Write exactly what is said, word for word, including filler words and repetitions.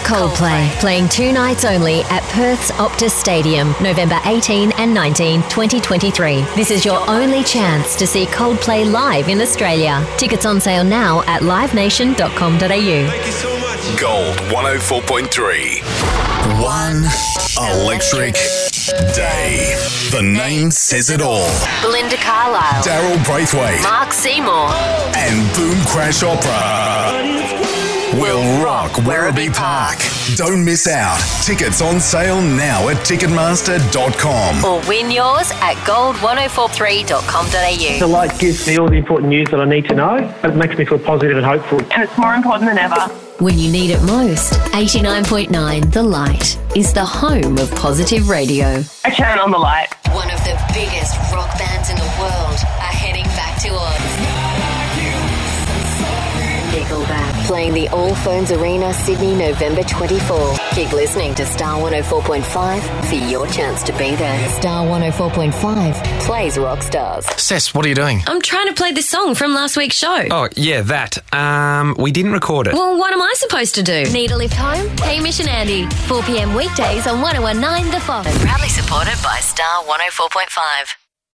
Coldplay, playing two nights only at Perth's Optus Stadium, November eighteenth and nineteenth, twenty twenty-three. This is your only chance to see Coldplay live in Australia. Tickets on sale now at live nation dot com dot a u. Thank you so much. Gold one oh four point three. One electric day. The name says it all. Belinda Carlisle, Daryl Braithwaite, Mark Seymour, and Boom Crash Opera will rock Werribee Park. Don't miss out. Tickets on sale now at ticketmaster dot com. or win yours at gold one oh four three dot com dot a u. The light gives me all the important news that I need to know. It makes me feel positive and hopeful. And it's more important than ever. When you need it most, eighty-nine point nine The Light is the home of positive radio. I turn on the light. One of the biggest rock bands in the world are heading back to Oz. Nickelback, playing the All Phones Arena, Sydney, November twenty-fourth. Keep listening to Star one oh four point five for your chance to be there. Star one oh four point five plays rock stars. Cess, what are you doing? I'm trying to play the song from last week's show. Oh, yeah, that. Um, we didn't record it. Well, what am I supposed to do? Need a lift home? Hamish and Andy, four p.m. weekdays on one oh one nine The Fox. Proudly supported by Star one oh four point five.